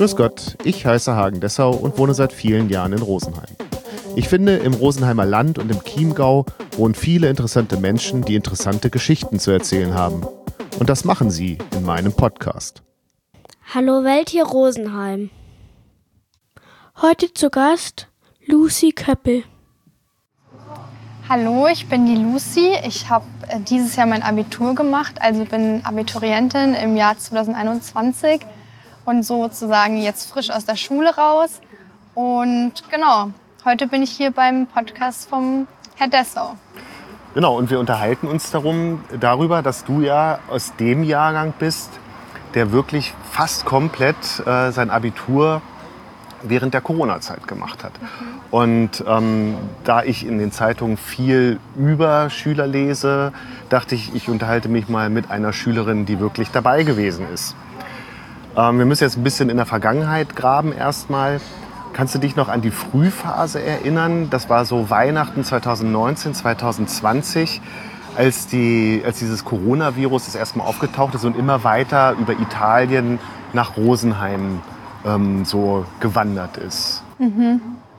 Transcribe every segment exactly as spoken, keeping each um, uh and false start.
Grüß Gott, ich heiße Hagen Dessau und wohne seit vielen Jahren in Rosenheim. Ich finde, im Rosenheimer Land und im Chiemgau wohnen viele interessante Menschen, die interessante Geschichten zu erzählen haben. Und das machen sie in meinem Podcast. Hallo Welt hier Rosenheim. Heute zu Gast Lucy Köppel. Hallo, ich bin die Lucy. Ich habe äh, dieses Jahr mein Abitur gemacht, also bin Abiturientin im Jahr zwanzig einundzwanzig und sozusagen jetzt frisch aus der Schule raus. Und genau, heute bin ich hier beim Podcast vom Herr Dessau. Genau, und wir unterhalten uns darum, darüber, dass du ja aus dem Jahrgang bist, der wirklich fast komplett äh, sein Abitur während der Corona-Zeit gemacht hat. Mhm. Und ähm, da ich in den Zeitungen viel über Schüler lese, dachte ich, ich unterhalte mich mal mit einer Schülerin, die wirklich dabei gewesen ist. Ähm, wir müssen jetzt ein bisschen in der Vergangenheit graben erstmal. Kannst du dich noch an die Frühphase erinnern? Das war so Weihnachten zwanzig neunzehn, zwanzig zwanzig, als, die, als dieses Coronavirus das erstmal aufgetaucht ist und immer weiter über Italien nach Rosenheim ähm, so gewandert ist. Mhm.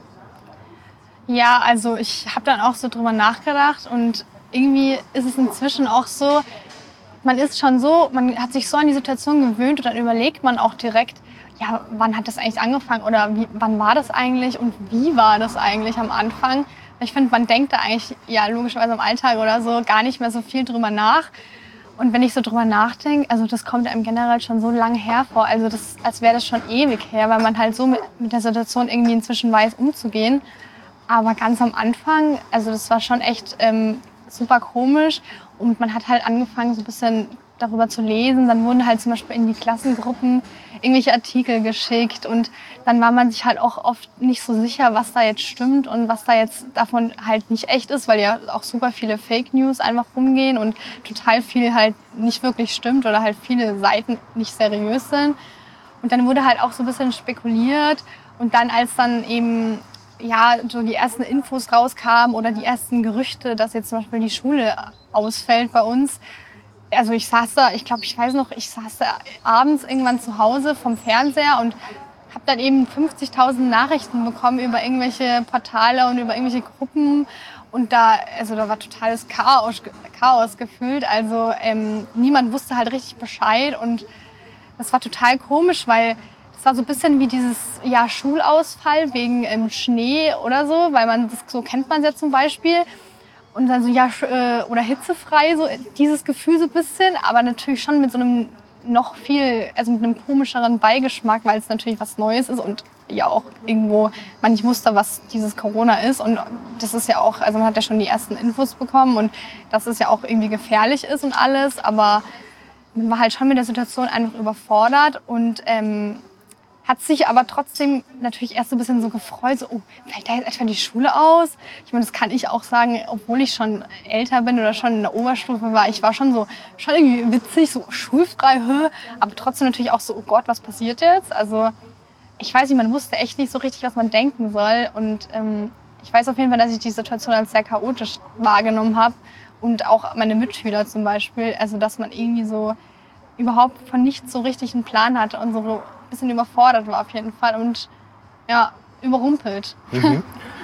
Ja, also ich habe dann auch so drüber nachgedacht und irgendwie ist es inzwischen auch so, man ist schon so, man hat sich so an die Situation gewöhnt und dann überlegt man auch direkt, ja, wann hat das eigentlich angefangen oder wie, wann war das eigentlich und wie war das eigentlich am Anfang? Ich finde, man denkt da eigentlich, ja, logischerweise im Alltag oder so gar nicht mehr so viel drüber nach. Und wenn ich so drüber nachdenke, also das kommt einem generell schon so lange her vor, also das, als wäre das schon ewig her, weil man halt so mit, mit der Situation irgendwie inzwischen weiß, umzugehen. Aber ganz am Anfang, also das war schon echt ähm, super komisch und man hat halt angefangen so ein bisschen darüber zu lesen. Dann wurden halt zum Beispiel in die Klassengruppen irgendwelche Artikel geschickt und dann war man sich halt auch oft nicht so sicher, was da jetzt stimmt und was da jetzt davon halt nicht echt ist, weil ja auch super viele Fake News einfach rumgehen und total viel halt nicht wirklich stimmt oder halt viele Seiten nicht seriös sind. Und dann wurde halt auch so ein bisschen spekuliert und dann als dann eben ja, so die ersten Infos rauskamen oder die ersten Gerüchte, dass jetzt zum Beispiel die Schule ausfällt bei uns. Also ich saß da, ich glaube, ich weiß noch, ich saß da abends irgendwann zu Hause vom Fernseher und habe dann eben fünfzigtausend Nachrichten bekommen über irgendwelche Portale und über irgendwelche Gruppen. Und da, also da war totales Chaos, Chaos gefühlt. Also ähm, niemand wusste halt richtig Bescheid und das war total komisch, weil es war so ein bisschen wie dieses ja, Schulausfall wegen ähm, Schnee oder so, weil man das so kennt man ja zum Beispiel. Und dann so, ja, äh, oder hitzefrei, so dieses Gefühl so ein bisschen, aber natürlich schon mit so einem noch viel, also mit einem komischeren Beigeschmack, weil es natürlich was Neues ist und ja auch irgendwo man nicht wusste, was dieses Corona ist. Und das ist ja auch, also man hat ja schon die ersten Infos bekommen und dass es ja auch irgendwie gefährlich ist und alles, aber man war halt schon mit der Situation einfach überfordert und ähm, hat sich aber trotzdem natürlich erst so ein bisschen so gefreut, so, oh, fällt da jetzt etwa die Schule aus? Ich meine, das kann ich auch sagen, obwohl ich schon älter bin oder schon in der Oberstufe war. Ich war schon so, schon irgendwie witzig, so schulfrei, hö, aber trotzdem natürlich auch so, oh Gott, was passiert jetzt? Also ich weiß nicht, man wusste echt nicht so richtig, was man denken soll. Und ähm, ich weiß auf jeden Fall, dass ich die Situation als sehr chaotisch wahrgenommen habe. Und auch meine Mitschüler zum Beispiel, also dass man irgendwie so überhaupt von nichts so richtig einen Plan hatte und so ein bisschen überfordert war auf jeden Fall und ja, überrumpelt. Mhm.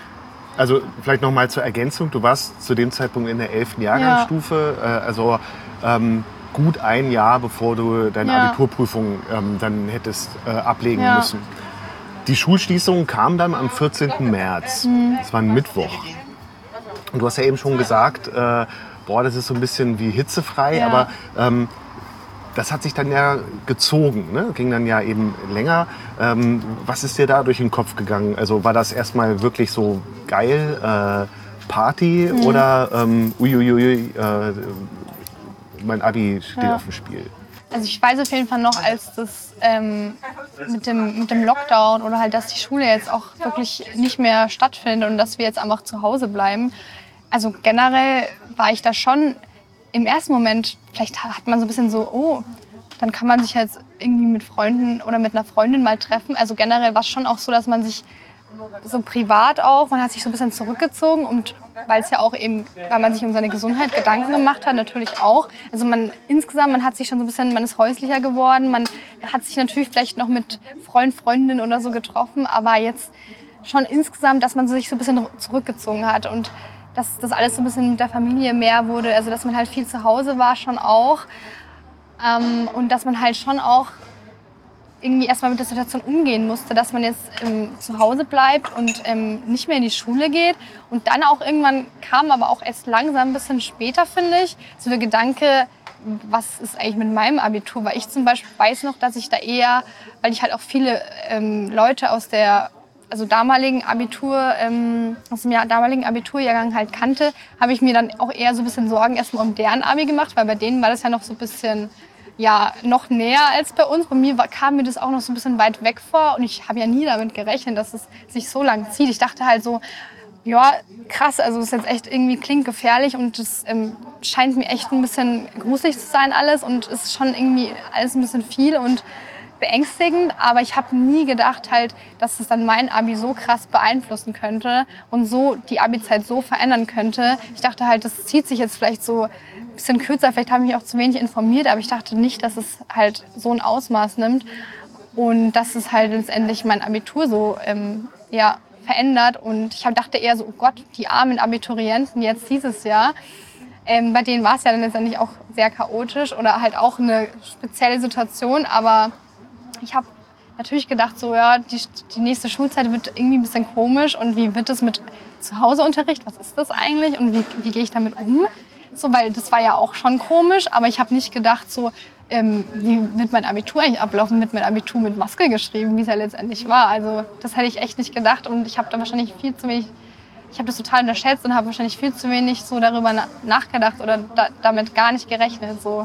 Also vielleicht noch mal zur Ergänzung, du warst zu dem Zeitpunkt in der elften Jahrgangsstufe, ja. äh, also ähm, gut ein Jahr, bevor du deine ja. Abiturprüfung ähm, dann hättest äh, ablegen ja. müssen. Die Schulschließung kam dann am vierzehnten März, mhm. das war ein Mittwoch. Und du hast ja eben schon gesagt, äh, boah, das ist so ein bisschen wie hitzefrei, ja. aber ähm, das hat sich dann ja gezogen, ne? Ging dann ja eben länger. Ähm, was ist dir da durch den Kopf gegangen? Also war das erstmal wirklich so geil, äh, Party mhm. oder ähm, uiuiui, äh, mein Abi steht ja. auf dem Spiel? Also ich weiß auf jeden Fall noch, als das ähm, mit, dem, mit dem Lockdown oder halt, dass die Schule jetzt auch wirklich nicht mehr stattfindet und dass wir jetzt einfach zu Hause bleiben. Also generell war ich da schon im ersten Moment, vielleicht hat man so ein bisschen so, oh, dann kann man sich jetzt irgendwie mit Freunden oder mit einer Freundin mal treffen. Also generell war es schon auch so, dass man sich so privat auch, man hat sich so ein bisschen zurückgezogen und weil es ja auch eben, weil man sich um seine Gesundheit Gedanken gemacht hat, natürlich auch. Also man insgesamt, man hat sich schon so ein bisschen, man ist häuslicher geworden, man hat sich natürlich vielleicht noch mit Freund, Freundinnen oder so getroffen, aber jetzt schon insgesamt, dass man sich so ein bisschen zurückgezogen hat und dass das alles so ein bisschen mit der Familie mehr wurde, also dass man halt viel zu Hause war schon auch ähm, und dass man halt schon auch irgendwie erstmal mit der Situation umgehen musste, dass man jetzt ähm, zu Hause bleibt und ähm, nicht mehr in die Schule geht. Und dann auch irgendwann kam aber auch erst langsam ein bisschen später, finde ich, so der Gedanke, was ist eigentlich mit meinem Abitur? Weil ich zum Beispiel weiß noch, dass ich da eher, weil ich halt auch viele ähm, Leute aus der also damaligen Abitur, ähm, aus dem Jahr, damaligen Abiturjahrgang halt kannte, habe ich mir dann auch eher so ein bisschen Sorgen erstmal um deren Abi gemacht, weil bei denen war das ja noch so ein bisschen ja, noch näher als bei uns. Bei mir war, kam mir das auch noch so ein bisschen weit weg vor und ich habe ja nie damit gerechnet, dass es sich so lang zieht. Ich dachte halt so, ja, krass, also es ist jetzt echt irgendwie klingt gefährlich und es ähm, scheint mir echt ein bisschen gruselig zu sein alles und es ist schon irgendwie alles ein bisschen viel und beängstigend, aber ich habe nie gedacht halt, dass es dann mein Abi so krass beeinflussen könnte und so die Abi-Zeit so verändern könnte. Ich dachte halt, das zieht sich jetzt vielleicht so ein bisschen kürzer, vielleicht habe ich mich auch zu wenig informiert, aber ich dachte nicht, dass es halt so ein Ausmaß nimmt und dass es halt letztendlich mein Abitur so ähm, ja, verändert und ich dachte eher so, oh Gott, die armen Abiturienten jetzt dieses Jahr. Ähm, bei denen war es ja dann letztendlich auch sehr chaotisch oder halt auch eine spezielle Situation, aber ich habe natürlich gedacht, so, ja, die, die nächste Schulzeit wird irgendwie ein bisschen komisch und wie wird das mit Zuhauseunterricht, was ist das eigentlich und wie, wie gehe ich damit um? So, weil das war ja auch schon komisch, aber ich habe nicht gedacht, so, ähm, wie wird mein Abitur eigentlich ablaufen, mit mein Abitur mit Maske geschrieben, wie es ja letztendlich war. Also das hätte ich echt nicht gedacht und ich habe da wahrscheinlich viel zu wenig, ich habe das total unterschätzt und habe wahrscheinlich viel zu wenig so darüber na- nachgedacht oder da, damit gar nicht gerechnet. So.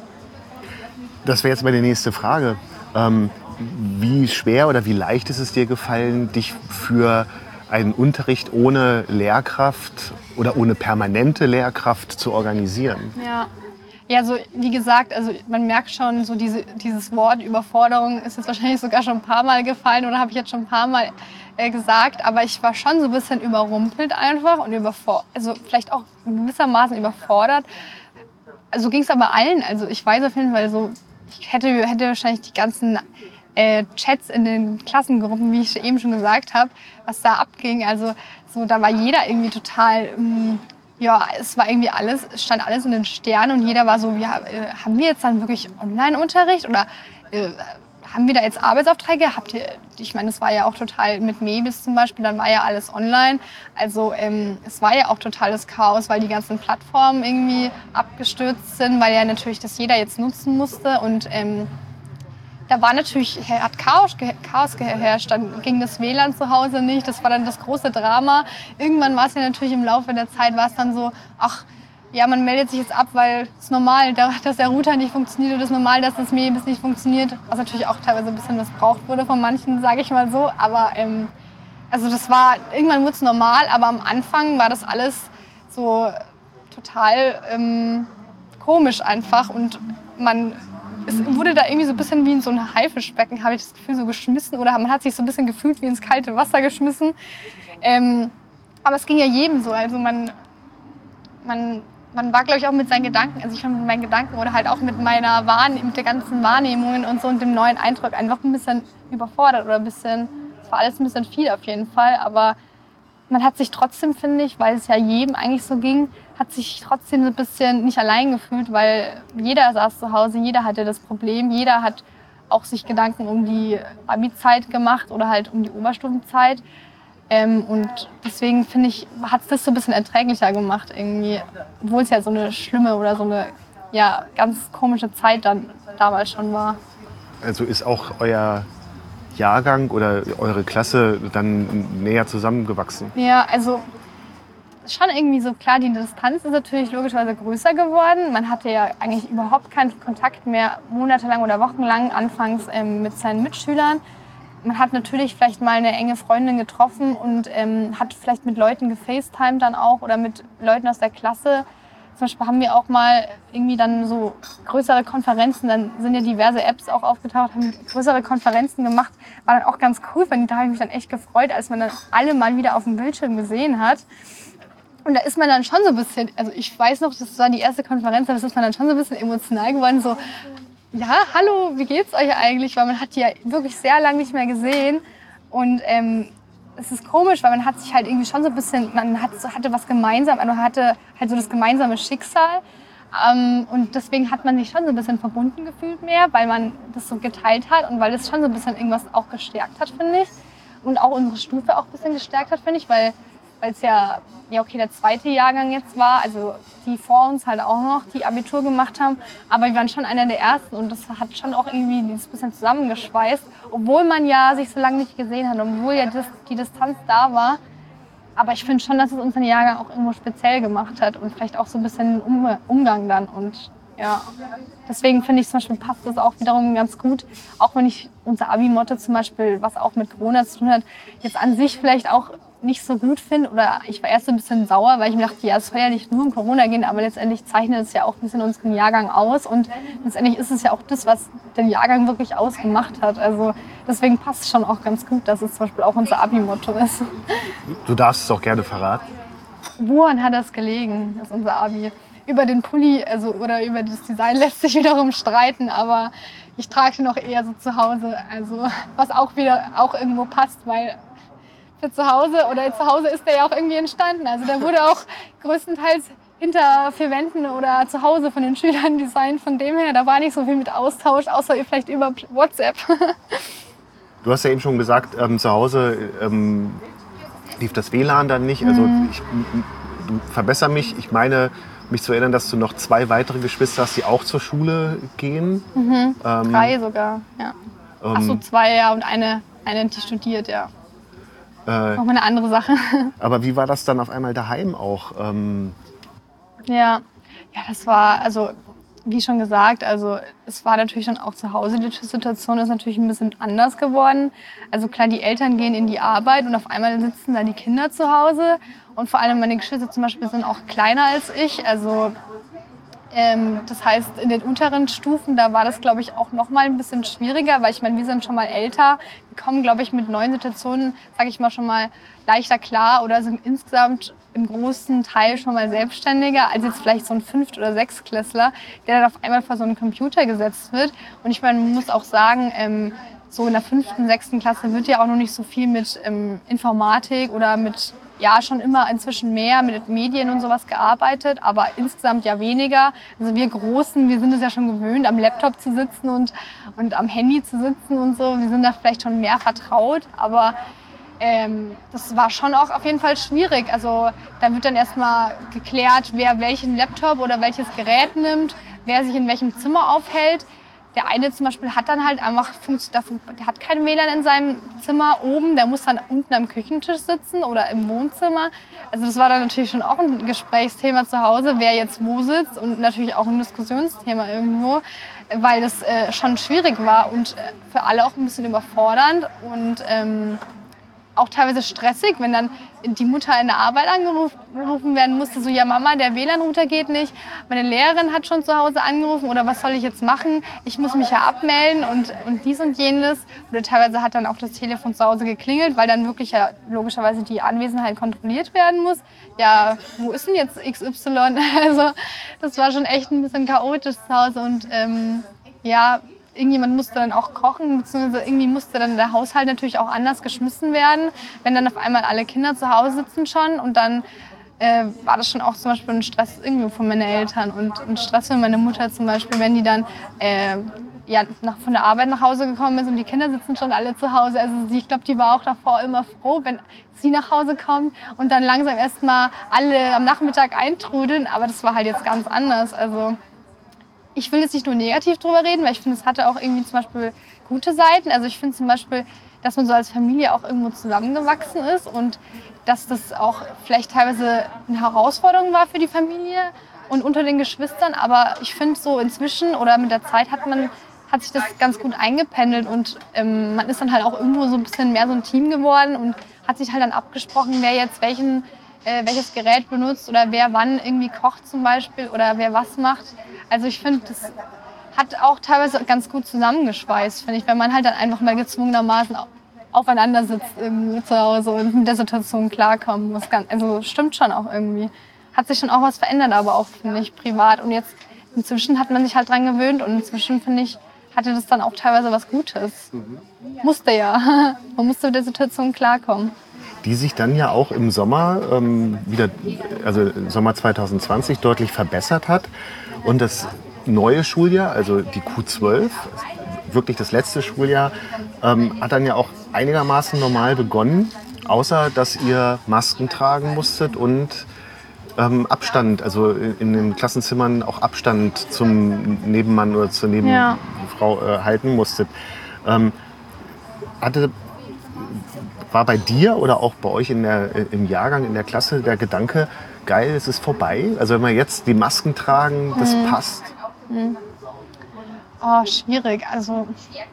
Das wäre jetzt meine nächste Frage. Ähm, wie schwer oder wie leicht ist es dir gefallen, dich für einen Unterricht ohne Lehrkraft oder ohne permanente Lehrkraft zu organisieren? Ja. Ja, so wie gesagt, also man merkt schon, so diese, dieses Wort Überforderung ist jetzt wahrscheinlich sogar schon ein paar Mal gefallen oder habe ich jetzt schon ein paar Mal äh, gesagt, aber ich war schon so ein bisschen überrumpelt einfach und überfordert, also vielleicht auch gewissermaßen überfordert. Also ging es aber allen, also ich weiß auf jeden Fall so, ich hätte, hätte wahrscheinlich die ganzen äh, Chats in den Klassengruppen, wie ich eben schon gesagt habe, was da abging, also so, da war jeder irgendwie total... Ähm, Ja, es war irgendwie alles, es stand alles in den Sternen und jeder war so, ja, äh, haben wir jetzt dann wirklich Online-Unterricht oder äh, haben wir da jetzt Arbeitsaufträge? Habt ihr, ich meine, es war ja auch total mit Mebis zum Beispiel, dann war ja alles online. Also ähm, es war ja auch totales Chaos, weil die ganzen Plattformen irgendwie abgestürzt sind, weil ja natürlich das jeder jetzt nutzen musste und ähm, da war natürlich, hat Chaos, Chaos geherrscht, dann ging das W L A N zu Hause nicht, das war dann das große Drama. Irgendwann war es ja natürlich im Laufe der Zeit, war es dann so, ach, ja, man meldet sich jetzt ab, weil es ist normal, dass der Router nicht funktioniert und es ist normal, dass das Mebis nicht funktioniert, was natürlich auch teilweise ein bisschen missbraucht wurde von manchen, sage ich mal so, aber ähm, also das war, irgendwann wurde es normal, aber am Anfang war das alles so total ähm, komisch einfach und man... Es wurde da irgendwie so ein bisschen wie in so ein Haifischbecken, habe ich das Gefühl, so geschmissen. Oder man hat sich so ein bisschen gefühlt wie ins kalte Wasser geschmissen. Ähm, aber es ging ja jedem so. Also man, man, man war, glaube ich, auch mit seinen Gedanken, also ich war mit meinen Gedanken oder halt auch mit meiner Wahrnehmung, mit den ganzen Wahrnehmungen und so und dem neuen Eindruck einfach ein bisschen überfordert oder ein bisschen, es war alles ein bisschen viel auf jeden Fall. Aber man hat sich trotzdem, finde ich, weil es ja jedem eigentlich so ging, hat sich trotzdem so ein bisschen nicht allein gefühlt, weil jeder saß zu Hause, jeder hatte das Problem, jeder hat auch sich Gedanken um die Abi-Zeit gemacht oder halt um die Oberstufenzeit. Ähm, und deswegen, finde ich, hat es das so ein bisschen erträglicher gemacht irgendwie, obwohl es ja so eine schlimme oder so eine ja, ganz komische Zeit dann damals schon war. Also ist auch euer Jahrgang oder eure Klasse dann näher zusammengewachsen? Ja, also schon irgendwie so klar, die Distanz ist natürlich logischerweise größer geworden. Man hatte ja eigentlich überhaupt keinen Kontakt mehr monatelang oder wochenlang anfangs ähm, mit seinen Mitschülern. Man hat natürlich vielleicht mal eine enge Freundin getroffen und ähm, hat vielleicht mit Leuten gefacetimed dann auch oder mit Leuten aus der Klasse. Zum Beispiel haben wir auch mal irgendwie dann so größere Konferenzen, dann sind ja diverse Apps auch aufgetaucht, haben größere Konferenzen gemacht. War dann auch ganz cool, weil da habe ich mich dann echt gefreut, als man dann alle mal wieder auf dem Bildschirm gesehen hat. Und da ist man dann schon so ein bisschen, also ich weiß noch, das war die erste Konferenz, da ist man dann schon so ein bisschen emotional geworden, so, ja, hallo, wie geht's euch eigentlich? Weil man hat die ja wirklich sehr lange nicht mehr gesehen und ähm, es ist komisch, weil man hat sich halt irgendwie schon so ein bisschen, man hat, hatte was gemeinsam, man hatte halt so das gemeinsame Schicksal. Ähm, und deswegen hat man sich schon so ein bisschen verbunden gefühlt mehr, weil man das so geteilt hat und weil das schon so ein bisschen irgendwas auch gestärkt hat, finde ich. Und auch unsere Stufe auch ein bisschen gestärkt hat, finde ich, weil es ja, ja okay, der zweite Jahrgang jetzt war, also die vor uns halt auch noch, die Abitur gemacht haben, aber wir waren schon einer der Ersten und das hat schon auch irgendwie dieses bisschen zusammengeschweißt, obwohl man ja sich so lange nicht gesehen hat, obwohl ja das, die Distanz da war. Aber ich finde schon, dass es unseren Jahrgang auch irgendwo speziell gemacht hat und vielleicht auch so ein bisschen um, Umgang dann. Und ja, deswegen finde ich zum Beispiel passt das auch wiederum ganz gut. Auch wenn ich unser Abi-Motto zum Beispiel, was auch mit Corona zu tun hat, jetzt an sich vielleicht auch nicht so gut finde. Oder ich war erst so ein bisschen sauer, weil ich mir dachte, ja, es soll ja nicht nur um Corona gehen, aber letztendlich zeichnet es ja auch ein bisschen unseren Jahrgang aus. Und letztendlich ist es ja auch das, was den Jahrgang wirklich ausgemacht hat. Also deswegen passt es schon auch ganz gut, dass es zum Beispiel auch unser Abi-Motto ist. Du darfst es auch gerne verraten. Woran hat das gelegen, das ist unser Abi? Über den Pulli also, oder über das Design lässt sich wiederum streiten, aber ich trage den auch eher so zu Hause. Also, was auch wieder auch irgendwo passt, weil für zu Hause oder zu Hause ist der ja auch irgendwie entstanden. Also der wurde auch größtenteils hinter vier Wänden oder zu Hause von den Schülern designt. Von dem her, da war nicht so viel mit Austausch, außer vielleicht über WhatsApp. Du hast ja eben schon gesagt, ähm, zu Hause ähm, lief das W L A N dann nicht. Also ich, du verbessere mich. Ich meine, mich zu erinnern, dass du noch zwei weitere Geschwister hast, die auch zur Schule gehen. Mhm. Ähm, Drei sogar, ja. Ähm, Ach so, zwei, ja, und eine, eine, die studiert, ja. Äh, Nochmal eine andere Sache. aber wie war das dann auf einmal daheim auch? Ähm ja. ja, das war, also wie schon gesagt, also es war natürlich dann auch zu Hause, die Situation ist natürlich ein bisschen anders geworden. Also klar, die Eltern gehen in die Arbeit und auf einmal sitzen da die Kinder zu Hause. Und vor allem meine Geschwister zum Beispiel sind auch kleiner als ich. Also ähm, das heißt, in den unteren Stufen, da war das, glaube ich, auch noch mal ein bisschen schwieriger, weil ich meine, wir sind schon mal älter. Wir kommen, glaube ich, mit neuen Situationen, sage ich mal, schon mal leichter klar oder sind insgesamt im großen Teil schon mal selbstständiger als jetzt vielleicht so ein Fünft- oder Sechstklässler, der dann auf einmal vor so einen Computer gesetzt wird. Und ich meine, man muss auch sagen, ähm, so in der fünften, sechsten Klasse wird ja auch noch nicht so viel mit ähm, Informatik oder mit, ja, schon immer inzwischen mehr mit Medien und sowas gearbeitet, aber insgesamt ja weniger. Also wir Großen, wir sind es ja schon gewöhnt, am Laptop zu sitzen und, und am Handy zu sitzen und so. Wir sind da vielleicht schon mehr vertraut, aber Ähm, das war schon auch auf jeden Fall schwierig. Also da wird dann erstmal geklärt, wer welchen Laptop oder welches Gerät nimmt, wer sich in welchem Zimmer aufhält. Der eine zum Beispiel hat dann halt einfach, der hat kein W L A N in seinem Zimmer oben, der muss dann unten am Küchentisch sitzen oder im Wohnzimmer. Also das war dann natürlich schon auch ein Gesprächsthema zu Hause, wer jetzt wo sitzt und natürlich auch ein Diskussionsthema irgendwo, weil das äh, schon schwierig war und äh, für alle auch ein bisschen überfordernd und ähm, auch teilweise stressig, wenn dann die Mutter in der Arbeit angerufen werden musste, so, ja Mama, der W L A N-Router geht nicht, meine Lehrerin hat schon zu Hause angerufen oder was soll ich jetzt machen, ich muss mich ja abmelden und, und dies und jenes. Oder teilweise hat dann auch das Telefon zu Hause geklingelt, weil dann wirklich ja logischerweise die Anwesenheit kontrolliert werden muss. Ja, wo ist denn jetzt X Y? Also das war schon echt ein bisschen chaotisch zu Hause und ähm, ja, irgendjemand musste dann auch kochen, beziehungsweise irgendwie musste dann der Haushalt natürlich auch anders geschmissen werden, wenn dann auf einmal alle Kinder zu Hause sitzen schon und dann äh, war das schon auch zum Beispiel ein Stress irgendwie von meinen Eltern und ein Stress für meine Mutter zum Beispiel, wenn die dann äh, ja, nach, von der Arbeit nach Hause gekommen ist und die Kinder sitzen schon alle zu Hause. Also sie, ich glaube, die war auch davor immer froh, wenn sie nach Hause kommt und dann langsam erst mal alle am Nachmittag eintrudeln, aber das war halt jetzt ganz anders. Also ich will jetzt nicht nur negativ drüber reden, weil ich finde, es hatte auch irgendwie zum Beispiel gute Seiten. Also ich finde zum Beispiel, dass man so als Familie auch irgendwo zusammengewachsen ist und dass das auch vielleicht teilweise eine Herausforderung war für die Familie und unter den Geschwistern. Aber ich finde so inzwischen oder mit der Zeit hat man hat sich das ganz gut eingependelt und ähm, man ist dann halt auch irgendwo so ein bisschen mehr so ein Team geworden und hat sich halt dann abgesprochen, wer jetzt welchen Äh, welches Gerät benutzt oder wer wann irgendwie kocht zum Beispiel oder wer was macht. Also ich finde, das hat auch teilweise ganz gut zusammengeschweißt, finde ich, wenn man halt dann einfach mal gezwungenermaßen aufeinander sitzt irgendwie zu Hause und mit der Situation klarkommen muss. Also stimmt schon auch irgendwie. Hat sich schon auch was verändert, aber auch, finde ich, privat. Und jetzt inzwischen hat man sich halt dran gewöhnt und inzwischen, finde ich, hatte das dann auch teilweise was Gutes. Mhm. Musste ja. Man musste mit der Situation klarkommen. Die sich dann ja auch im Sommer ähm, wieder, also Sommer zwanzig zwanzig, deutlich verbessert hat. Und das neue Schuljahr, also die Q zwölf, wirklich das letzte Schuljahr, ähm, hat dann ja auch einigermaßen normal begonnen, außer dass ihr Masken tragen musstet und ähm, Abstand, also in, in den Klassenzimmern auch Abstand zum Nebenmann oder zur Nebenfrau äh, halten musstet. Ähm, hatte, war bei dir oder auch bei euch in der, im Jahrgang, in der Klasse der Gedanke, geil, es ist vorbei? Also wenn wir jetzt die Masken tragen, das hm. passt? Hm. Oh, schwierig. Also,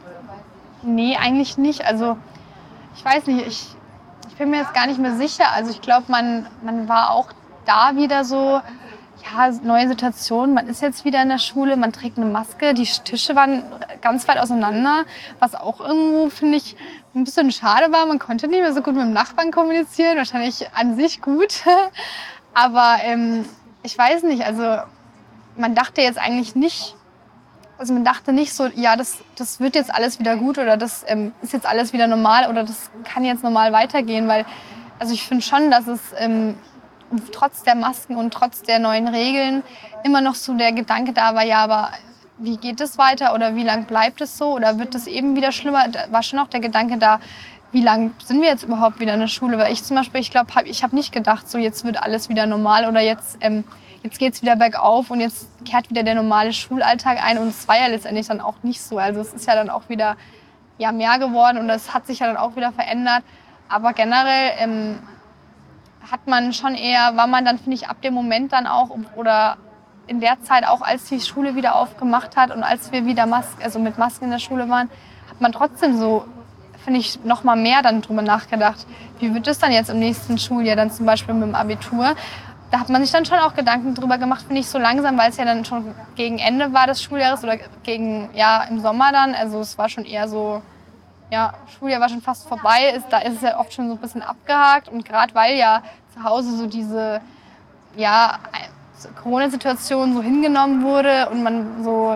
nee, eigentlich nicht. Also, ich weiß nicht, ich, ich bin mir jetzt gar nicht mehr sicher. Also, ich glaube, man, man war auch da wieder so, ja, neue Situation. Man ist jetzt wieder in der Schule, man trägt eine Maske. Die Tische waren ganz weit auseinander, was auch irgendwo, finde ich, ein bisschen schade war. Man konnte nicht mehr so gut mit dem Nachbarn kommunizieren. Wahrscheinlich an sich gut. Aber ähm, ich weiß nicht, also man dachte jetzt eigentlich nicht, also man dachte nicht so, ja, das, das wird jetzt alles wieder gut oder das ähm, ist jetzt alles wieder normal oder das kann jetzt normal weitergehen, weil, also ich finde schon, dass es ähm, trotz der Masken und trotz der neuen Regeln immer noch so der Gedanke da war, ja, aber wie geht es weiter oder wie lange bleibt es so oder wird es eben wieder schlimmer? Da war schon auch der Gedanke da, wie lange sind wir jetzt überhaupt wieder in der Schule? Weil ich zum Beispiel, ich glaube, hab, ich habe nicht gedacht, so jetzt wird alles wieder normal oder jetzt, ähm, jetzt geht es wieder bergauf und jetzt kehrt wieder der normale Schulalltag ein. Und es war ja letztendlich dann auch nicht so. Also es ist ja dann auch wieder ja, mehr geworden und es hat sich ja dann auch wieder verändert. Aber generell ähm, hat man schon eher, war man dann, finde ich, ab dem Moment dann auch oder in der Zeit auch, als die Schule wieder aufgemacht hat und als wir wieder Mas- also mit Masken in der Schule waren, hat man trotzdem so, finde ich, noch mal mehr dann drüber nachgedacht. Wie wird es dann jetzt im nächsten Schuljahr, dann zum Beispiel mit dem Abitur? Da hat man sich dann schon auch Gedanken drüber gemacht, finde ich, so langsam, weil es ja dann schon gegen Ende war des Schuljahres oder gegen, ja, im Sommer dann. Also es war schon eher so, ja, Schuljahr war schon fast vorbei. Ist, da ist es ja oft schon so ein bisschen abgehakt. Und gerade weil ja zu Hause so diese, ja, Corona-Situation so hingenommen wurde und man so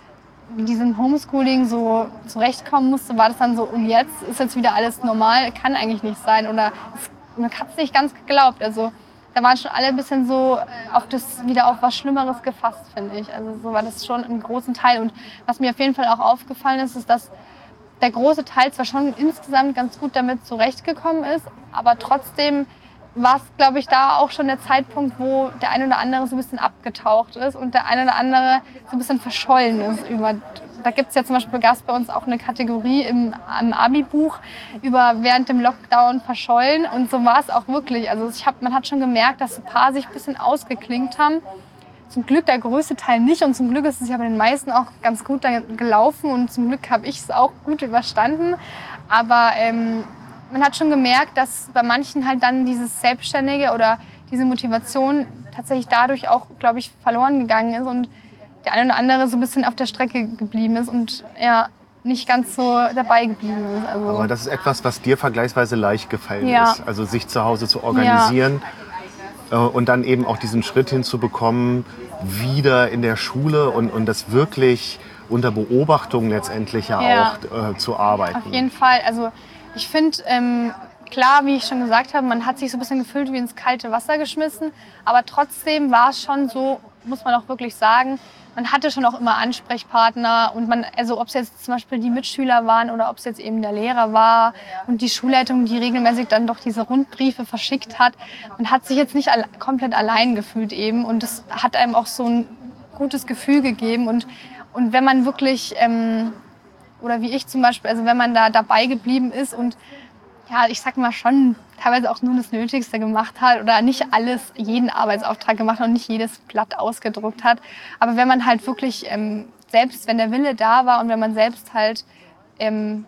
mit diesem Homeschooling so zurechtkommen musste, war das dann so, und jetzt ist jetzt wieder alles normal, kann eigentlich nicht sein. Oder es, man hat es nicht ganz geglaubt. Also da waren schon alle ein bisschen so auf das, wieder auf was Schlimmeres gefasst, finde ich. Also so war das schon im großen Teil. Und was mir auf jeden Fall auch aufgefallen ist, ist, dass der große Teil zwar schon insgesamt ganz gut damit zurechtgekommen ist, aber trotzdem war es, glaube ich, da auch schon der Zeitpunkt, wo der eine oder andere so ein bisschen abgetaucht ist und der eine oder andere so ein bisschen verschollen ist. Über, da gibt es ja zum Beispiel, gab es bei uns auch eine Kategorie im, im Abi-Buch über während dem Lockdown verschollen und so war es auch wirklich. Also ich hab, man hat schon gemerkt, dass ein paar sich ein bisschen ausgeklinkt haben. Zum Glück der größte Teil nicht und zum Glück ist es ja bei den meisten auch ganz gut gelaufen und zum Glück habe ich es auch gut überstanden. Aber ähm, man hat schon gemerkt, dass bei manchen halt dann dieses Selbstständige oder diese Motivation tatsächlich dadurch auch, glaube ich, verloren gegangen ist und der eine oder andere so ein bisschen auf der Strecke geblieben ist und ja, nicht ganz so dabei geblieben ist. Also, aber das ist etwas, was dir vergleichsweise leicht gefallen ja. ist, also sich zu Hause zu organisieren. Ja. Und dann eben auch diesen Schritt hinzubekommen, wieder in der Schule und, und das wirklich unter Beobachtung letztendlich ja, ja. auch äh, zu arbeiten. Auf jeden Fall. Also ich finde, ähm, klar, wie ich schon gesagt habe, man hat sich so ein bisschen gefühlt wie ins kalte Wasser geschmissen. Aber trotzdem war es schon so, muss man auch wirklich sagen, man hatte schon auch immer Ansprechpartner. Und man, also ob es jetzt zum Beispiel die Mitschüler waren oder ob es jetzt eben der Lehrer war und die Schulleitung, die regelmäßig dann doch diese Rundbriefe verschickt hat. Man hat sich jetzt nicht alle, komplett allein gefühlt eben. Und das hat einem auch so ein gutes Gefühl gegeben. Und, und wenn man wirklich... Ähm, oder wie ich zum Beispiel, also wenn man da dabei geblieben ist und ja, ich sag mal schon teilweise auch nur das Nötigste gemacht hat oder nicht alles, jeden Arbeitsauftrag gemacht hat und nicht jedes Blatt ausgedruckt hat. Aber wenn man halt wirklich, ähm, selbst wenn der Wille da war und wenn man selbst halt ähm,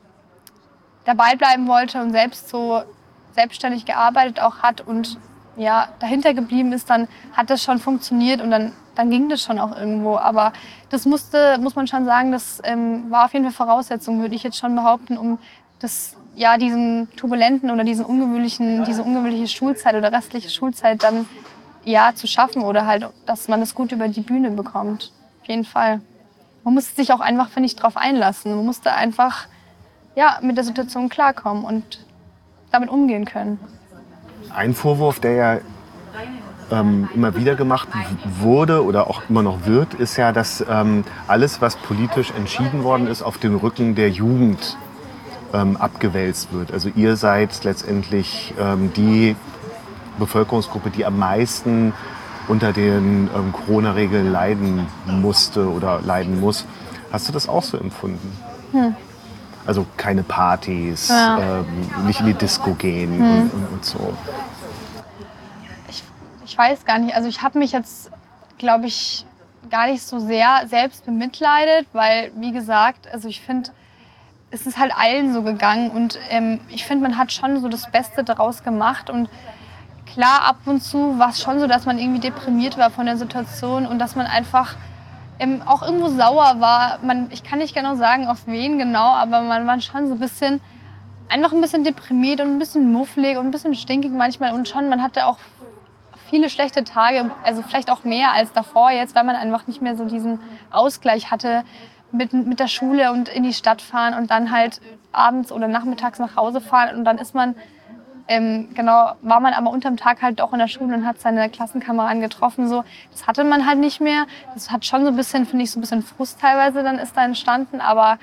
dabei bleiben wollte und selbst so selbstständig gearbeitet auch hat und ja, dahinter geblieben ist, dann hat das schon funktioniert und dann, dann ging das schon auch irgendwo. Aber das musste, muss man schon sagen, das ähm, war auf jeden Fall Voraussetzung, würde ich jetzt schon behaupten, um das ja, diesen turbulenten oder diesen ungewöhnlichen, diese ungewöhnliche Schulzeit oder restliche Schulzeit dann ja zu schaffen oder halt, dass man das gut über die Bühne bekommt. Auf jeden Fall. Man muss sich auch einfach, finde ich, drauf einlassen. Man muss da einfach ja, mit der Situation klarkommen und damit umgehen können. Ein Vorwurf, der ja ähm, immer wieder gemacht wurde oder auch immer noch wird, ist ja, dass ähm, alles, was politisch entschieden worden ist, auf den Rücken der Jugend ähm, abgewälzt wird. Also ihr seid letztendlich ähm, die Bevölkerungsgruppe, die am meisten unter den ähm, Corona-Regeln leiden musste oder leiden muss. Hast du das auch so empfunden? Hm. Also keine Partys, ja. ähm, nicht in die Disco gehen hm. und, und, und so. Ich, ich weiß gar nicht. Also ich habe mich jetzt, glaube ich, gar nicht so sehr selbst bemitleidet, weil, wie gesagt, also ich finde, es ist halt allen so gegangen und ähm, ich finde, man hat schon so das Beste daraus gemacht und klar, ab und zu war es schon so, dass man irgendwie deprimiert war von der Situation und dass man einfach ähm, auch irgendwo sauer war. Man, ich kann nicht genau sagen, auf wen genau, aber man war schon so ein bisschen, einfach ein bisschen deprimiert und ein bisschen mufflig und ein bisschen stinkig manchmal. Und schon, man hatte auch viele schlechte Tage, also vielleicht auch mehr als davor jetzt, weil man einfach nicht mehr so diesen Ausgleich hatte mit, mit der Schule und in die Stadt fahren und dann halt abends oder nachmittags nach Hause fahren und dann ist man Ähm, genau, war man aber unterm Tag halt auch in der Schule und hat seine Klassenkameraden getroffen. So. Das hatte man halt nicht mehr. Das hat schon so ein bisschen, finde ich, so ein bisschen Frust teilweise dann ist da entstanden. Aber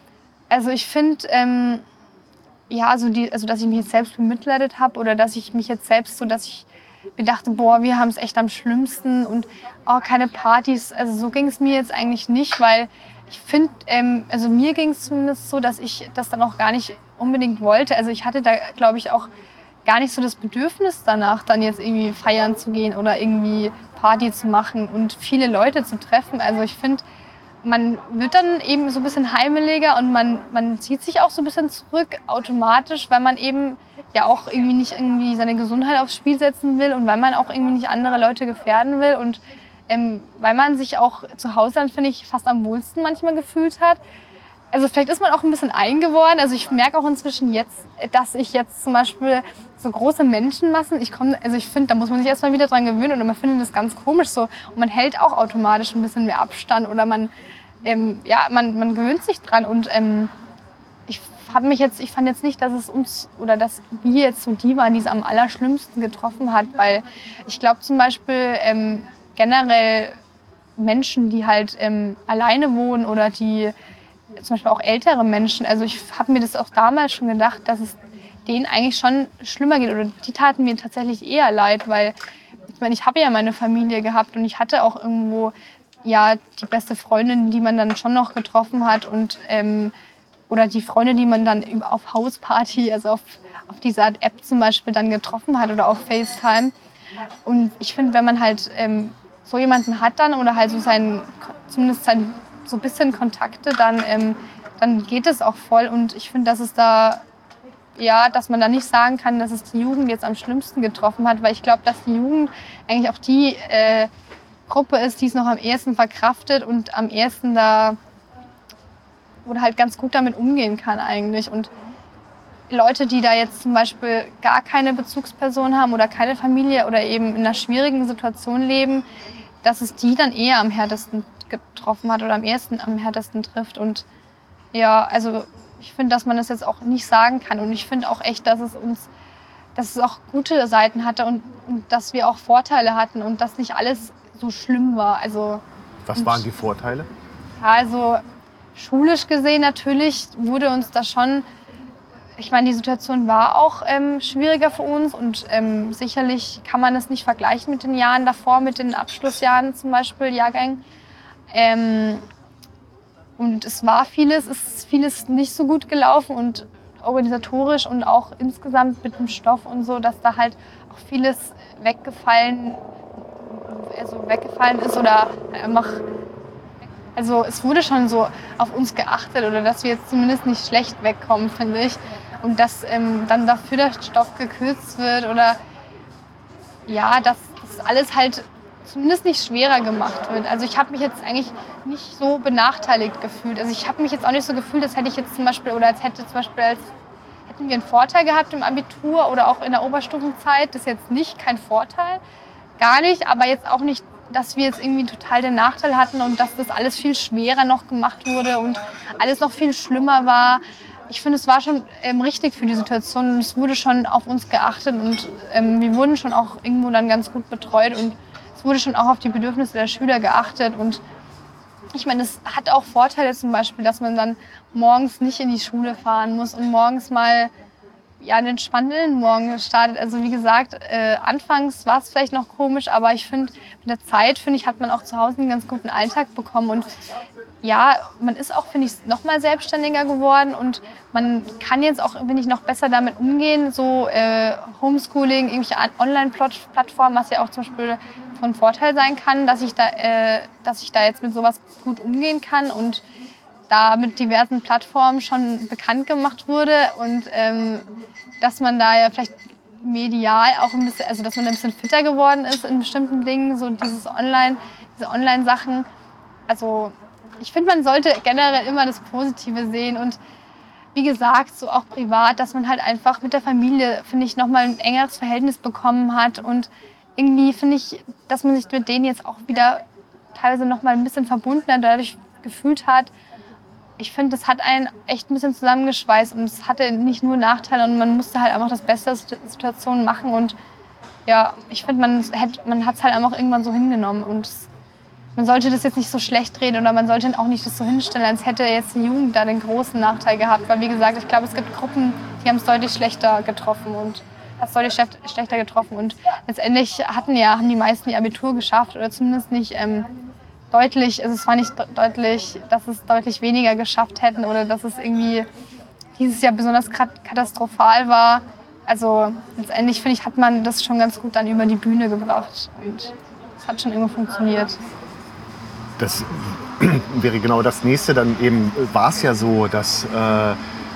also ich finde, ähm, ja, also, die, also dass ich mich jetzt selbst bemitleidet habe oder dass ich mich jetzt selbst so, dass ich mir dachte, boah, wir haben es echt am schlimmsten und oh, keine Partys. Also so ging es mir jetzt eigentlich nicht, weil ich finde, ähm, also mir ging es zumindest so, dass ich das dann auch gar nicht unbedingt wollte. Also ich hatte da, glaube ich, auch gar nicht so das Bedürfnis danach, dann jetzt irgendwie feiern zu gehen oder irgendwie Party zu machen und viele Leute zu treffen. Also ich finde, man wird dann eben so ein bisschen heimeliger und man, man zieht sich auch so ein bisschen zurück automatisch, weil man eben ja auch irgendwie nicht irgendwie seine Gesundheit aufs Spiel setzen will und weil man auch irgendwie nicht andere Leute gefährden will und ähm, weil man sich auch zu Hause dann, finde ich, fast am wohlsten manchmal gefühlt hat. Also vielleicht ist man auch ein bisschen eingeworden. Also ich merke auch inzwischen jetzt, dass ich jetzt zum Beispiel so große Menschenmassen, ich komme, also ich finde, da muss man sich erstmal wieder dran gewöhnen oder man findet das ganz komisch so und man hält auch automatisch ein bisschen mehr Abstand oder man, ähm, ja, man, man gewöhnt sich dran und ähm, ich habe mich jetzt, ich fand jetzt nicht, dass es uns oder dass wir jetzt so die waren, die es am allerschlimmsten getroffen hat, weil ich glaube zum Beispiel ähm, generell Menschen, die halt ähm, alleine wohnen oder die zum Beispiel auch ältere Menschen. Also ich habe mir das auch damals schon gedacht, dass es denen eigentlich schon schlimmer geht. Oder die taten mir tatsächlich eher leid, weil ich meine, ich habe ja meine Familie gehabt und ich hatte auch irgendwo ja die beste Freundin, die man dann schon noch getroffen hat und ähm, oder die Freunde, die man dann auf Hausparty, also auf, auf dieser Art App zum Beispiel dann getroffen hat oder auf FaceTime. Und ich finde, wenn man halt ähm, so jemanden hat dann oder halt so seinen, zumindest sein so ein bisschen Kontakte, dann, ähm, dann geht es auch voll. Und ich finde, dass es da, ja, dass man da nicht sagen kann, dass es die Jugend jetzt am schlimmsten getroffen hat, weil ich glaube, dass die Jugend eigentlich auch die äh, Gruppe ist, die es noch am ehesten verkraftet und am ehesten da oder halt ganz gut damit umgehen kann eigentlich. Und Leute, die da jetzt zum Beispiel gar keine Bezugsperson haben oder keine Familie oder eben in einer schwierigen Situation leben, dass es die dann eher am härtesten getroffen hat oder am ersten am härtesten trifft. Und ja, also ich finde, dass man das jetzt auch nicht sagen kann. Und ich finde auch echt, dass es uns, dass es auch gute Seiten hatte und, und dass wir auch Vorteile hatten und dass nicht alles so schlimm war. Also, was waren die Vorteile? Ja, also schulisch gesehen natürlich wurde uns das schon, ich meine, die Situation war auch ähm, schwieriger für uns und ähm, sicherlich kann man es nicht vergleichen mit den Jahren davor, mit den Abschlussjahren zum Beispiel, Jahrgängen. Ähm, und es war vieles, es ist vieles nicht so gut gelaufen und organisatorisch und auch insgesamt mit dem Stoff und so, dass da halt auch vieles weggefallen, also weggefallen ist oder einfach, also es wurde schon so auf uns geachtet oder dass wir jetzt zumindest nicht schlecht wegkommen, finde ich. Und dass ähm, dann dafür der Stoff gekürzt wird oder ja, dass das alles halt zumindest nicht schwerer gemacht wird. Also ich habe mich jetzt eigentlich nicht so benachteiligt gefühlt. Also ich habe mich jetzt auch nicht so gefühlt, als hätte ich jetzt zum Beispiel oder als hätte zum Beispiel als irgendwie einen Vorteil gehabt im Abitur oder auch in der Oberstufenzeit. Das ist jetzt nicht kein Vorteil, gar nicht, aber jetzt auch nicht, dass wir jetzt irgendwie total den Nachteil hatten und dass das alles viel schwerer noch gemacht wurde und alles noch viel schlimmer war. Ich finde, es war schon ähm, richtig für die Situation und es wurde schon auf uns geachtet und ähm, wir wurden schon auch irgendwo dann ganz gut betreut und es wurde schon auch auf die Bedürfnisse der Schüler geachtet und ich meine, es hat auch Vorteile zum Beispiel, dass man dann morgens nicht in die Schule fahren muss und morgens mal ja, einen entspannten Morgen startet. Also wie gesagt, äh, anfangs war es vielleicht noch komisch, aber ich finde, mit der Zeit, finde ich, hat man auch zu Hause einen ganz guten Alltag bekommen. Und ja, man ist auch, finde ich, noch mal selbstständiger geworden und man kann jetzt auch, finde ich, noch besser damit umgehen. So äh, Homeschooling, irgendwelche Online-Plattformen, was ja auch zum Beispiel von Vorteil sein kann, dass ich da, äh, dass ich da jetzt mit sowas gut umgehen kann und da mit diversen Plattformen schon bekannt gemacht wurde und ähm, dass man da ja vielleicht medial auch ein bisschen, also dass man ein bisschen fitter geworden ist in bestimmten Dingen, so dieses Online, diese Online-Sachen. Also ich finde, man sollte generell immer das Positive sehen und wie gesagt, so auch privat, dass man halt einfach mit der Familie, finde ich, nochmal ein engeres Verhältnis bekommen hat und irgendwie finde ich, dass man sich mit denen jetzt auch wieder teilweise nochmal ein bisschen verbundener dadurch gefühlt hat. Ich finde, das hat einen echt ein bisschen zusammengeschweißt und es hatte nicht nur Nachteile und man musste halt einfach das Beste aus der Situation machen und ja, ich finde, man, man hat es halt einfach irgendwann so hingenommen und es, man sollte das jetzt nicht so schlecht reden oder man sollte auch nicht das so hinstellen, als hätte jetzt die Jugend da den großen Nachteil gehabt, weil wie gesagt, ich glaube, es gibt Gruppen, die haben es deutlich schlechter getroffen und hat es deutlich schlechter getroffen und letztendlich hatten ja, haben die meisten ihr Abitur geschafft oder zumindest nicht ähm, deutlich, also es war nicht deutlich, dass es deutlich weniger geschafft hätten oder dass es irgendwie dieses Jahr besonders katastrophal war. Also letztendlich, finde ich, hat man das schon ganz gut dann über die Bühne gebracht und es hat schon irgendwo funktioniert. Das wäre genau das Nächste. Dann eben war es ja so, dass äh,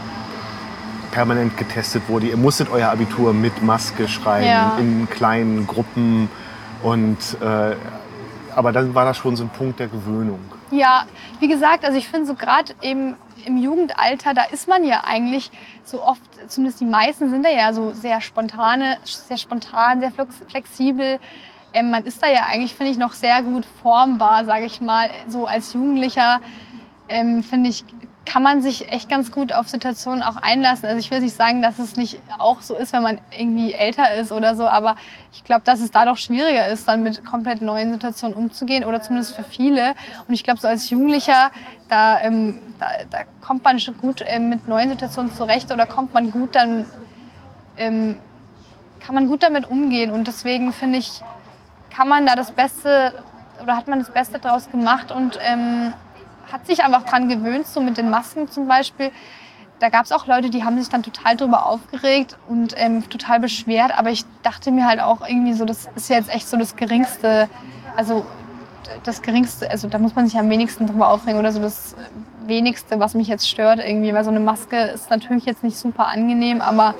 permanent getestet wurde. Ihr musstet euer Abitur mit Maske schreiben, ja. in kleinen Gruppen und äh, aber dann war das schon so ein Punkt der Gewöhnung. Ja, wie gesagt, also ich finde so gerade im, im Jugendalter, da ist man ja eigentlich so oft, zumindest die meisten sind da ja so sehr spontane, sehr spontan, sehr flexibel. Ähm, man ist da ja eigentlich, finde ich, noch sehr gut formbar, sage ich mal. So als Jugendlicher, ähm, finde ich, kann man sich echt ganz gut auf Situationen auch einlassen. Also ich will nicht sagen, dass es nicht auch so ist, wenn man irgendwie älter ist oder so, aber ich glaube, dass es da doch schwieriger ist, dann mit komplett neuen Situationen umzugehen oder zumindest für viele. Und ich glaube, so als Jugendlicher, da, ähm, da, da kommt man schon gut ähm, mit neuen Situationen zurecht oder kommt man gut dann, ähm, kann man gut damit umgehen. Und deswegen finde ich, kann man da das Beste oder hat man das Beste draus gemacht und ähm, hat sich einfach dran gewöhnt, so mit den Masken zum Beispiel. Da gab es auch Leute, die haben sich dann total drüber aufgeregt und ähm, total beschwert. Aber ich dachte mir halt auch irgendwie so, das ist ja jetzt echt so das Geringste, also das Geringste, also da muss man sich am wenigsten drüber aufregen oder so das Wenigste, was mich jetzt stört irgendwie. Weil so eine Maske ist natürlich jetzt nicht super angenehm, aber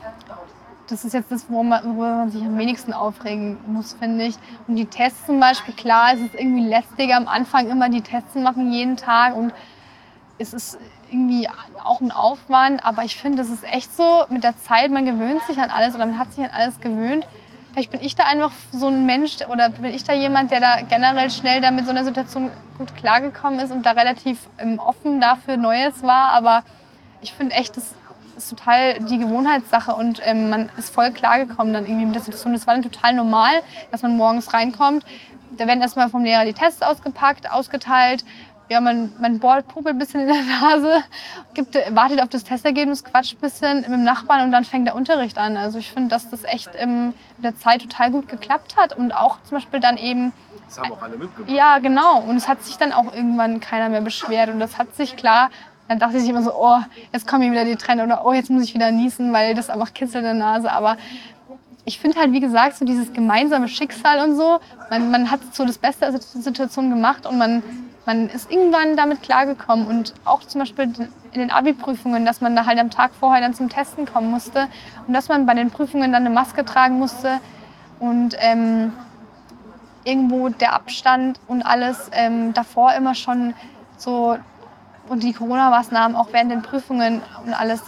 das ist jetzt das, worüber man, worüber man sich am wenigsten aufregen muss, finde ich. Und die Tests zum Beispiel, klar, es ist irgendwie lästiger am Anfang immer die Tests machen jeden Tag und es ist irgendwie auch ein Aufwand, aber ich finde, das ist echt so, mit der Zeit, man gewöhnt sich an alles oder man hat sich an alles gewöhnt. Vielleicht bin ich da einfach so ein Mensch oder bin ich da jemand, der da generell schnell da mit so einer Situation gut klargekommen ist und da relativ ähm, offen dafür Neues war, aber ich finde echt, das ist total die Gewohnheitssache und ähm, man ist voll klargekommen dann irgendwie mit der Situation. Das war dann total normal, dass man morgens reinkommt. Da werden erstmal vom Lehrer die Tests ausgepackt, ausgeteilt. Ja, man, man bohrt, popelt ein bisschen in der Nase, gibt, wartet auf das Testergebnis, quatscht ein bisschen mit dem Nachbarn und dann fängt der Unterricht an. Also ich finde, dass das echt ähm, mit der Zeit total gut geklappt hat und auch zum Beispiel dann eben... Das haben auch alle mitgemacht. Ja, genau. Und es hat sich dann auch irgendwann keiner mehr beschwert und das hat sich klar... Dann dachte ich immer so, oh, jetzt kommen hier wieder die Tränen oder oh, jetzt muss ich wieder niesen, weil das einfach kitzelt in der Nase. Aber ich finde halt, wie gesagt, so dieses gemeinsame Schicksal und so, man, man hat so das Beste aus der Situation gemacht und man, man ist irgendwann damit klargekommen. Und auch zum Beispiel in den Abi-Prüfungen, dass man da halt am Tag vorher dann zum Testen kommen musste und dass man bei den Prüfungen dann eine Maske tragen musste und ähm, irgendwo der Abstand und alles ähm, davor immer schon so... Und die Corona-Maßnahmen auch während den Prüfungen und alles, das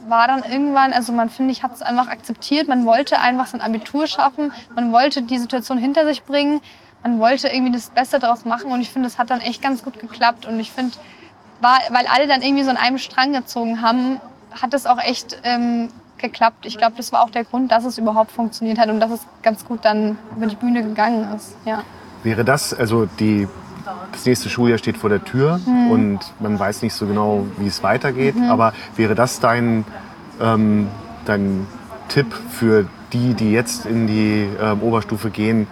war dann irgendwann, also man finde ich, hat es einfach akzeptiert. Man wollte einfach sein Abitur schaffen. Man wollte die Situation hinter sich bringen. Man wollte irgendwie das Beste daraus machen. Und ich finde, das hat dann echt ganz gut geklappt. Und ich finde, war, weil alle dann irgendwie so an einem Strang gezogen haben, hat es auch echt ähm, geklappt. Ich glaube, das war auch der Grund, dass es überhaupt funktioniert hat und dass es ganz gut dann über die Bühne gegangen ist. Ja. Wäre das, also die, das nächste Schuljahr steht vor der Tür mhm. und man weiß nicht so genau, wie es weitergeht, mhm. aber wäre das dein, ähm, dein Tipp für die, die jetzt in die ähm, Oberstufe gehen,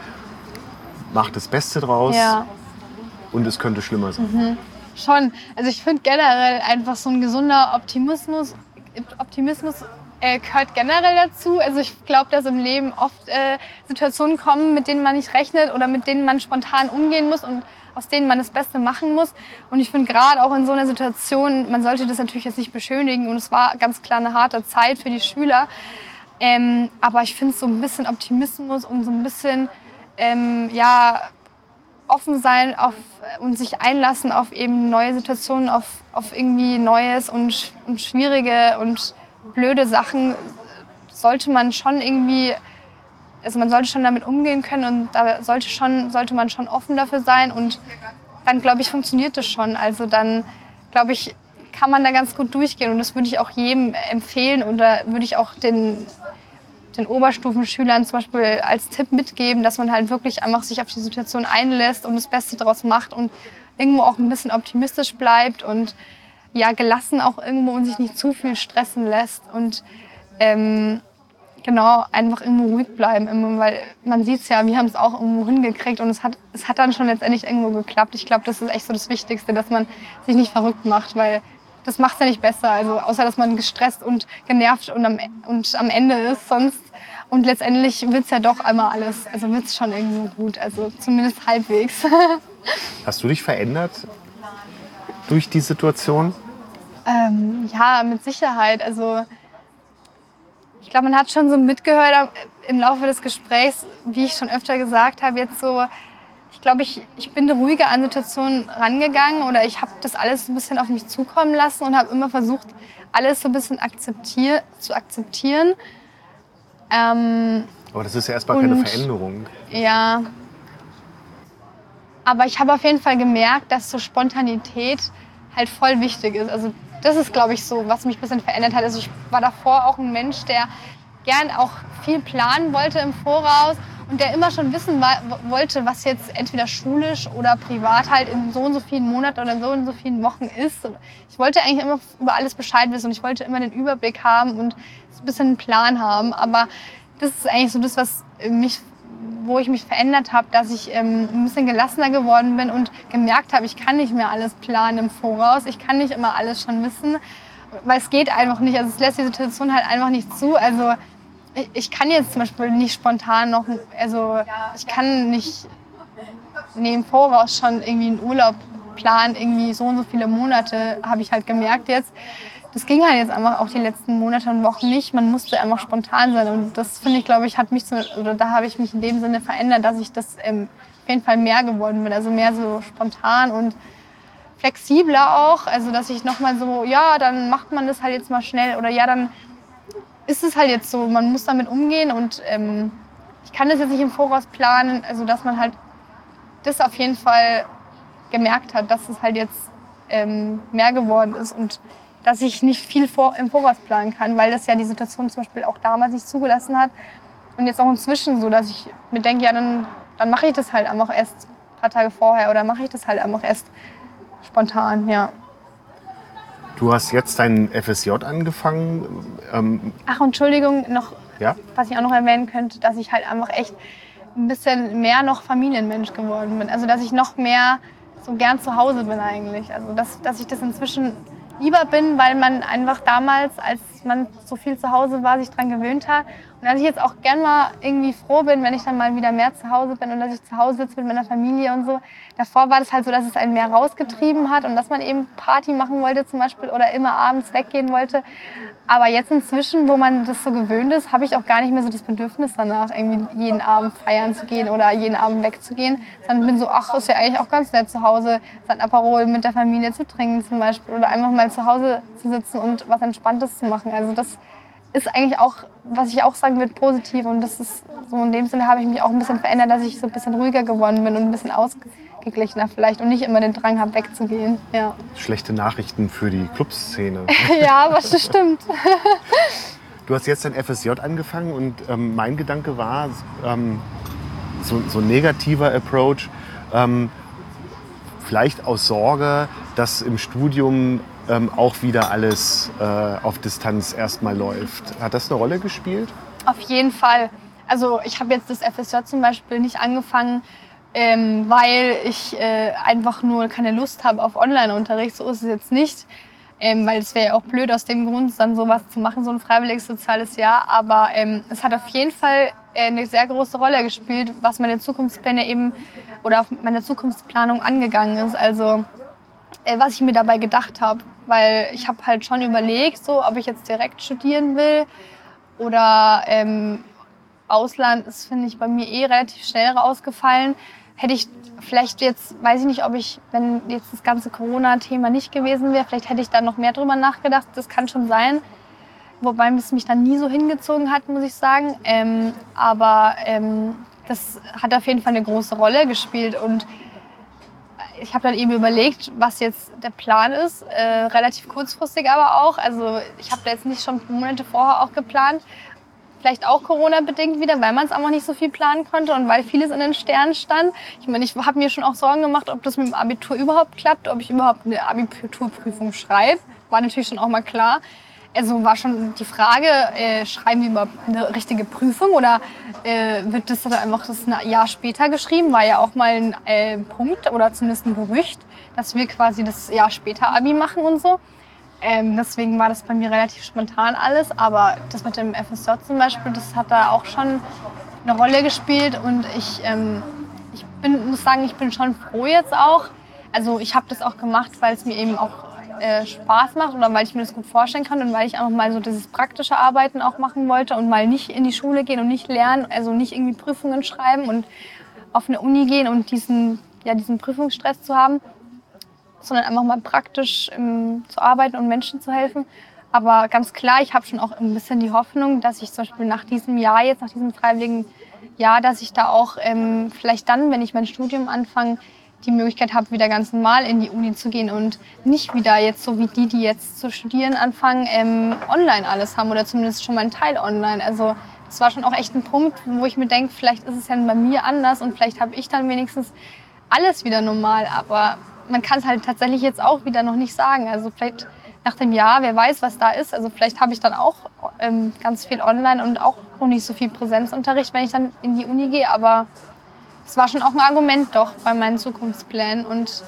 macht das Beste draus ja. und es könnte schlimmer sein? Mhm. Schon. Also ich finde generell einfach so ein gesunder Optimismus, Optimismus äh, gehört generell dazu. Also ich glaube, dass im Leben oft äh, Situationen kommen, mit denen man nicht rechnet oder mit denen man spontan umgehen muss und aus denen man das Beste machen muss. Und ich finde gerade auch in so einer Situation, man sollte das natürlich jetzt nicht beschönigen und es war ganz klar eine harte Zeit für die Schüler. Ähm, aber ich finde so ein bisschen Optimismus und so ein bisschen, ähm, ja, offen sein auf, und sich einlassen auf eben neue Situationen, auf, auf irgendwie Neues und, und schwierige und blöde Sachen sollte man schon irgendwie, also man sollte schon damit umgehen können und da sollte, schon, sollte man schon offen dafür sein und dann, glaube ich, funktioniert das schon. Also dann, glaube ich, kann man da ganz gut durchgehen und das würde ich auch jedem empfehlen oder würde ich auch den den Oberstufenschülern zum Beispiel als Tipp mitgeben, dass man halt wirklich einfach sich auf die Situation einlässt und das Beste daraus macht und irgendwo auch ein bisschen optimistisch bleibt und ja, gelassen auch irgendwo und sich nicht zu viel stressen lässt und ähm, genau, einfach irgendwo ruhig bleiben, immer, weil man sieht es ja, wir haben es auch irgendwo hingekriegt und es hat, es hat dann schon letztendlich irgendwo geklappt. Ich glaube, das ist echt so das Wichtigste, dass man sich nicht verrückt macht, weil das macht es ja nicht besser, also außer dass man gestresst und genervt und am, und am Ende ist sonst. Und letztendlich wird es ja doch einmal alles, also wird es schon irgendwo gut, also zumindest halbwegs. Hast du dich verändert durch die Situation? Ähm, ja, mit Sicherheit. Also ich glaube, man hat schon so mitgehört im Laufe des Gesprächs, wie ich schon öfter gesagt habe, jetzt so, ich glaube, ich, ich bin ruhiger an Situationen rangegangen oder ich habe das alles ein bisschen auf mich zukommen lassen und habe immer versucht, alles so ein bisschen akzeptier zu akzeptieren. Ähm, Aber das ist ja erstmal keine Veränderung. Ja. Aber ich habe auf jeden Fall gemerkt, dass so Spontanität halt voll wichtig ist. Also das ist, glaube ich, so, was mich ein bisschen verändert hat. Also ich war davor auch ein Mensch, der gern auch viel planen wollte im Voraus und der immer schon wissen wollte, was jetzt entweder schulisch oder privat halt in so und so vielen Monaten oder in so und so vielen Wochen ist. Und ich wollte eigentlich immer über alles Bescheid wissen und ich wollte immer den Überblick haben und ein bisschen einen Plan haben. Aber das ist eigentlich so das, was mich, wo ich mich verändert habe, dass ich ähm, ein bisschen gelassener geworden bin und gemerkt habe, ich kann nicht mehr alles planen im Voraus. Ich kann nicht immer alles schon wissen, weil es geht einfach nicht. Also es lässt die Situation halt einfach nicht zu. Also ich kann jetzt zum Beispiel nicht spontan noch, also ich kann nicht nee, im Voraus schon irgendwie einen Urlaub planen, irgendwie so und so viele Monate, habe ich halt gemerkt jetzt. Das ging halt jetzt einfach auch die letzten Monate und Wochen nicht. Man musste einfach spontan sein und das finde ich, glaube ich, hat mich, zu, oder da habe ich mich in dem Sinne verändert, dass ich das ähm, auf jeden Fall mehr geworden bin. Also mehr so spontan und flexibler auch. Also dass ich nochmal so, ja, dann macht man das halt jetzt mal schnell oder ja, dann ist es halt jetzt so, man muss damit umgehen und ähm, ich kann das jetzt nicht im Voraus planen, also dass man halt das auf jeden Fall gemerkt hat, dass es halt jetzt ähm, mehr geworden ist und dass ich nicht viel vor, im Voraus planen kann, weil das ja die Situation zum Beispiel auch damals nicht zugelassen hat und jetzt auch inzwischen so, dass ich mir denke, ja dann, dann mache ich das halt einfach erst ein paar Tage vorher oder mache ich das halt einfach erst spontan, ja. Du hast jetzt dein F S J angefangen. Ähm Ach, Entschuldigung, noch, ja? was ich auch noch erwähnen könnte, dass ich halt einfach echt ein bisschen mehr noch Familienmensch geworden bin. Also, dass ich noch mehr so gern zu Hause bin eigentlich. Also, dass, dass ich das inzwischen lieber bin, weil man einfach damals, als man so viel zu Hause war, sich dran gewöhnt hat. Und dass ich jetzt auch gern mal irgendwie froh bin, wenn ich dann mal wieder mehr zu Hause bin und dass ich zu Hause sitze mit meiner Familie und so. Davor war das halt so, dass es einen mehr rausgetrieben hat und dass man eben Party machen wollte zum Beispiel oder immer abends weggehen wollte. Aber jetzt inzwischen, wo man das so gewöhnt ist, habe ich auch gar nicht mehr so das Bedürfnis danach, irgendwie jeden Abend feiern zu gehen oder jeden Abend wegzugehen. Sondern bin so, ach, ist ja eigentlich auch ganz nett zu Hause, sein Aperol mit der Familie zu trinken zum Beispiel oder einfach mal zu Hause zu sitzen und was Entspanntes zu machen. Also das ist eigentlich auch, was ich auch sagen würde, positiv. Und das ist so in dem Sinne habe ich mich auch ein bisschen verändert, dass ich so ein bisschen ruhiger geworden bin und ein bisschen ausgeglichener vielleicht und nicht immer den Drang habe, wegzugehen. Ja. Schlechte Nachrichten für die Clubszene. Ja, aber das stimmt. Du hast jetzt dein F S J angefangen und ähm, mein Gedanke war, ähm, so, so ein negativer Approach, ähm, vielleicht aus Sorge, dass im Studium ähm, auch wieder alles äh, auf Distanz erstmal läuft. Hat das eine Rolle gespielt? Auf jeden Fall. Also ich habe jetzt das F S J zum Beispiel nicht angefangen, ähm, weil ich äh, einfach nur keine Lust habe auf Online-Unterricht. So ist es jetzt nicht. Ähm, weil es wäre ja auch blöd aus dem Grund, dann sowas zu machen, so ein freiwilliges soziales Jahr. Aber ähm, es hat auf jeden Fall äh, eine sehr große Rolle gespielt, was meine Zukunftspläne eben oder auf meine Zukunftsplanung angegangen ist. Also äh, was ich mir dabei gedacht habe. Weil ich habe halt schon überlegt, so, ob ich jetzt direkt studieren will oder ähm, Ausland ist, finde ich, bei mir eh relativ schnell rausgefallen. Hätte ich vielleicht jetzt, weiß ich nicht, ob ich, wenn jetzt das ganze Corona-Thema nicht gewesen wäre, vielleicht hätte ich da noch mehr drüber nachgedacht. Das kann schon sein. Wobei es mich dann nie so hingezogen hat, muss ich sagen. Ähm, aber ähm, das hat auf jeden Fall eine große Rolle gespielt. Und ich habe dann eben überlegt, was jetzt der Plan ist. Äh, relativ kurzfristig aber auch. Also ich habe da jetzt nicht schon Monate vorher auch geplant. Vielleicht auch Corona-bedingt wieder, weil man es einfach nicht so viel planen konnte und weil vieles in den Sternen stand. Ich meine, ich habe mir schon auch Sorgen gemacht, ob das mit dem Abitur überhaupt klappt, ob ich überhaupt eine Abiturprüfung schreibe. War natürlich schon auch mal klar. Also war schon die Frage, äh, schreiben wir überhaupt eine richtige Prüfung oder äh, wird das dann einfach das ein Jahr später geschrieben? War ja auch mal ein äh, Punkt oder zumindest ein Gerücht, dass wir quasi das Jahr später Abi machen und so. Ähm, deswegen war das bei mir relativ spontan alles, aber das mit dem F S J zum Beispiel, das hat da auch schon eine Rolle gespielt und ich, ähm, ich bin, muss sagen, ich bin schon froh jetzt auch. Also ich habe das auch gemacht, weil es mir eben auch äh, Spaß macht oder weil ich mir das gut vorstellen kann und weil ich einfach mal so dieses praktische Arbeiten auch machen wollte und mal nicht in die Schule gehen und nicht lernen, also nicht irgendwie Prüfungen schreiben und auf eine Uni gehen und diesen, ja, diesen Prüfungsstress zu haben, sondern einfach mal praktisch ähm, zu arbeiten und Menschen zu helfen. Aber ganz klar, ich habe schon auch ein bisschen die Hoffnung, dass ich zum Beispiel nach diesem Jahr, jetzt nach diesem freiwilligen Jahr, dass ich da auch ähm, vielleicht dann, wenn ich mein Studium anfange, die Möglichkeit habe, wieder ganz normal in die Uni zu gehen und nicht wieder jetzt so wie die, die jetzt zu studieren anfangen, ähm, online alles haben oder zumindest schon mal einen Teil online. Also das war schon auch echt ein Punkt, wo ich mir denke, vielleicht ist es ja bei mir anders und vielleicht habe ich dann wenigstens alles wieder normal, aber man kann es halt tatsächlich jetzt auch wieder noch nicht sagen. Also vielleicht nach dem Jahr, wer weiß, was da ist. Also vielleicht habe ich dann auch ähm, ganz viel online und auch noch nicht so viel Präsenzunterricht, wenn ich dann in die Uni gehe. Aber es war schon auch ein Argument doch bei meinen Zukunftsplänen. Und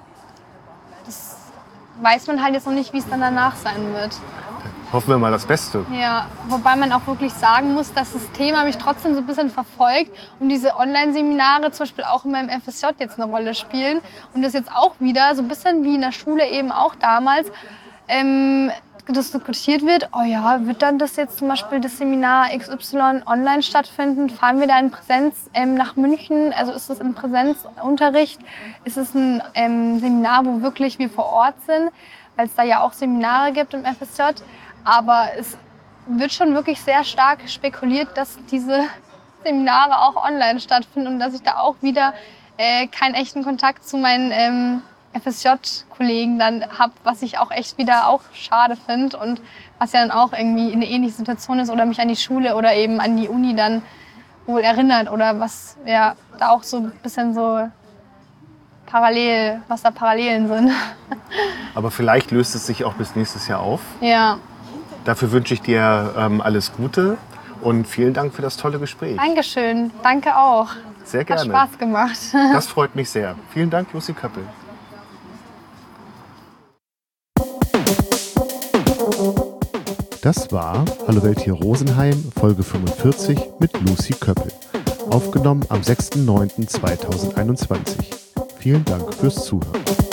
das weiß man halt jetzt noch nicht, wie es dann danach sein wird. Hoffen wir mal das Beste. Ja, wobei man auch wirklich sagen muss, dass das Thema mich trotzdem so ein bisschen verfolgt und diese Online-Seminare zum Beispiel auch in meinem F S J jetzt eine Rolle spielen und das jetzt auch wieder so ein bisschen wie in der Schule eben auch damals ähm, das diskutiert wird, oh ja, wird dann das jetzt zum Beispiel das Seminar X Y online stattfinden? Fahren wir da in Präsenz ähm, nach München? Also ist es ein Präsenzunterricht? Ist es ein ähm, Seminar, wo wirklich wir vor Ort sind? Weil es da ja auch Seminare gibt im F S J. Aber es wird schon wirklich sehr stark spekuliert, dass diese Seminare auch online stattfinden und dass ich da auch wieder äh, keinen echten Kontakt zu meinen ähm, F S J-Kollegen dann habe, was ich auch echt wieder auch schade finde und was ja dann auch irgendwie eine ähnliche Situation ist oder mich an die Schule oder eben an die Uni dann wohl erinnert oder was ja da auch so ein bisschen so parallel, was da Parallelen sind. Aber vielleicht löst es sich auch bis nächstes Jahr auf. Ja. Dafür wünsche ich dir ähm, alles Gute und vielen Dank für das tolle Gespräch. Dankeschön, danke auch. Sehr gerne. Hat Spaß gemacht. Das freut mich sehr. Vielen Dank, Lucy Köppel. Das war Hallo Welt hier Rosenheim, Folge fünfundvierzig mit Lucy Köppel. Aufgenommen am sechster neunter zweitausendeinundzwanzig. Vielen Dank fürs Zuhören.